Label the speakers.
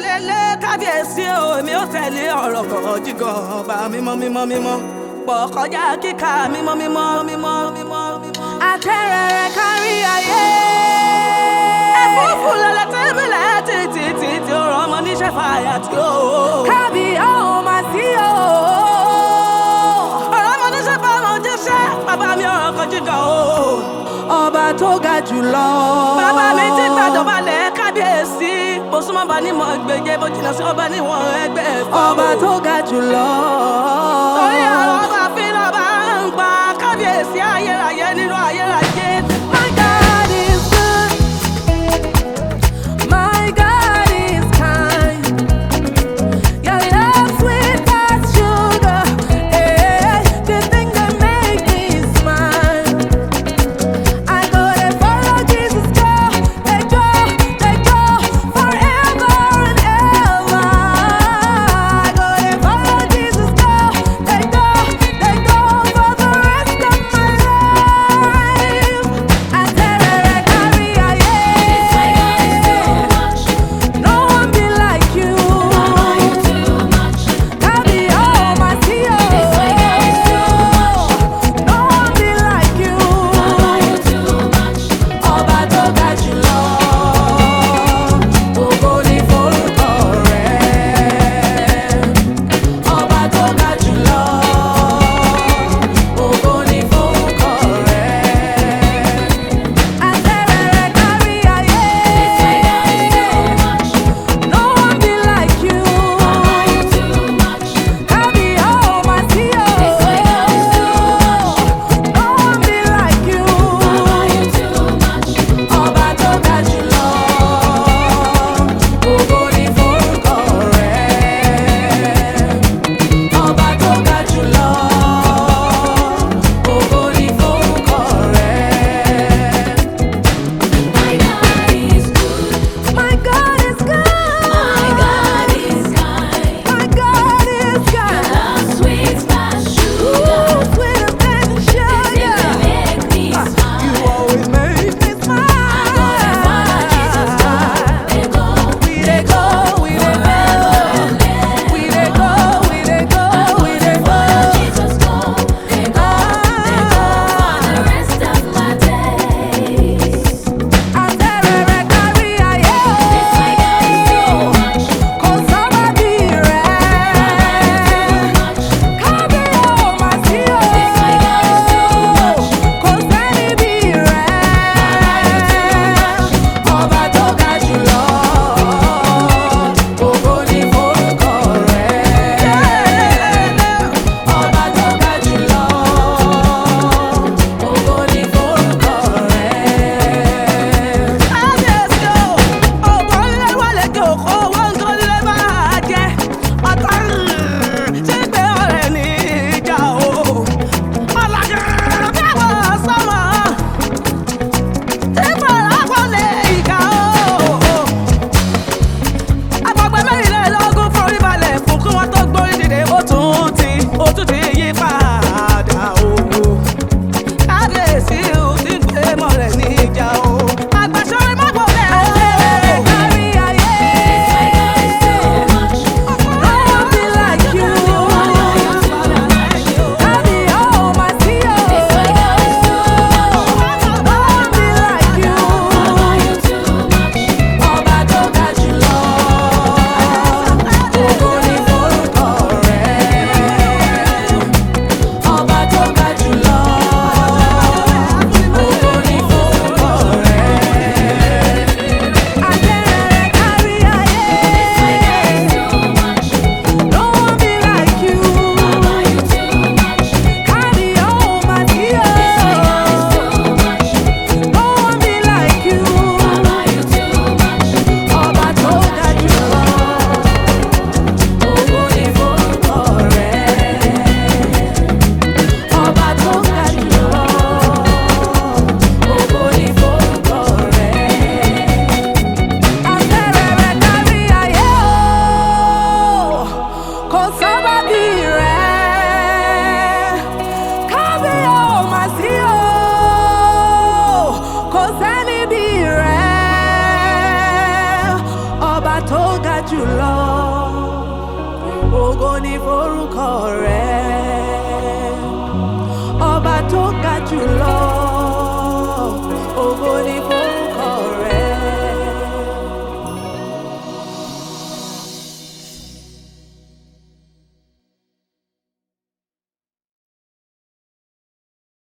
Speaker 1: lélẹ̀ kábíyèsí o èmi ò tẹ̀lé ọ̀rọ̀ kan jígọ̀ ọba mímọ́ mímọ́ mímọ́ pọ̀ kọjá kíkà mímọ́ mímọ́ mímọ́ mímọ́ mímọ́. Àtẹ̀rẹ̀rẹ̀ kárí ayé. Ẹ̀fúùfù lọ́lẹ̀ tẹ́bílẹ̀ títí tí ó rán ọmọ níṣẹ́ fàyà tí ó. Kábí ọ̀hún máa sí o. Ọ̀rọ̀ ọmọ níṣẹ́ fàmọ́ jíṣẹ́ bàbá mi ọ̀rọ̀ kan jígọ̀ o. Ọba tó ga jùlọ. Bàbá mi ti gbàdọ̀ balẹ̀ kábíyèsí. Bó súnmọ́ bá nímọ̀ gbèjé bó jìnnà sí ọba níwọ̀n ẹgbẹ́ ẹ̀fọ́. Ọba tó ga jùlọ. Torí ọ̀rọ̀ ọba fi lọ́ba ń pa kábíyèsí ayérayé nínú ayérayé. My God is good. My God is kind. Your love sweet as sugar. The thing that make me smile. I go to follow Jesus, go forever and ever. I go to follow Jesus, go for the rest of my life. jùlọ ògo ni forúkọ rẹ ọba tó ga jùlọ.